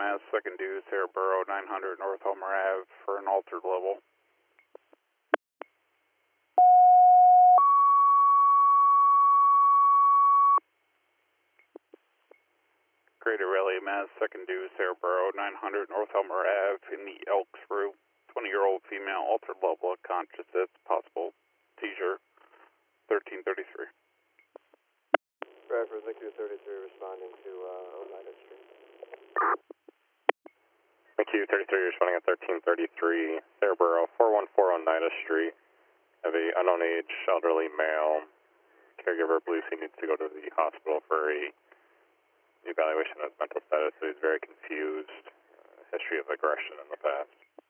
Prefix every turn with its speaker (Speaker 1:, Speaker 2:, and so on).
Speaker 1: Mass, second due, Sarahboro, 900 North Homer Ave for an altered level. Greater Raleigh, Mass, second due, Sarahboro, 900 North Homer Ave in the Elks Route. 20-year-old female, altered level of consciousness, possible seizure, 1333.
Speaker 2: Driver, Victor 33, responding to Oneida Street.
Speaker 3: MQ 33 responding at 1333, Sarahboro, 414 Oneida Street. Have a unknown age, elderly male. Caregiver believes he needs to go to the hospital for a evaluation of his mental status, so he's very confused. History of aggression in the past.